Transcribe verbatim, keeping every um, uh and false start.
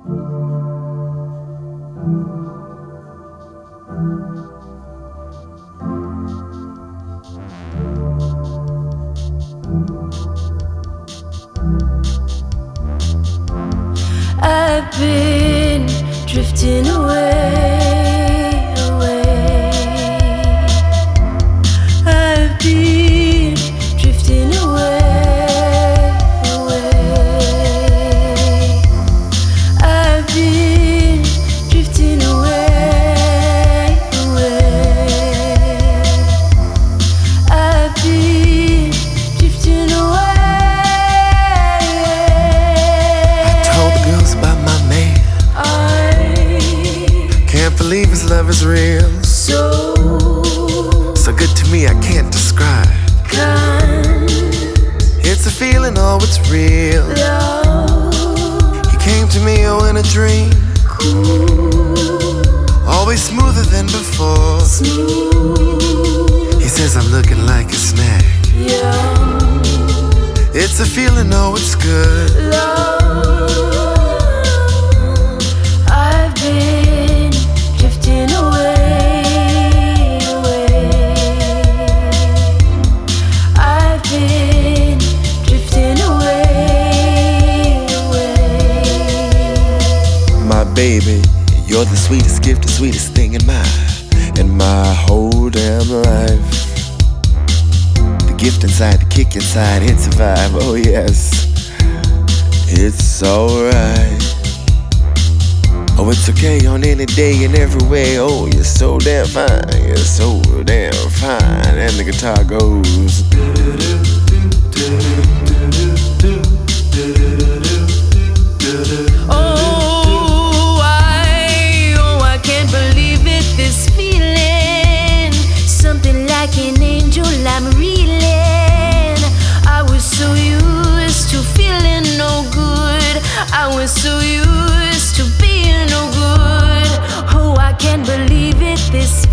I've been drifting away, away. I've been drifting away, away. I've been drifting away, away. I've been drifting away. Believe his love is real. So, so good to me I can't describe. Kind, it's a feeling, oh it's real. Love, he came to me, oh in a dream. Cool, always smoother than before. Smooth, he says I'm looking like a snack. Yum, it's a feeling, oh it's good. Love, I've been drifting away, away. I've been drifting away, away. My baby, you're the sweetest gift, the sweetest thing in my, in my whole damn life. The gift inside, the kick inside, it's a vibe, oh yes. It's alright. Oh, it's okay on any day and every way. Oh, you're so damn fine, you're so damn fine. And the guitar goes. Oh, I, oh, I can't believe it, this feeling. Something like an angel I'm reeling. I was so used to feeling no good. I was so used to being no good. Oh, I can't believe it, this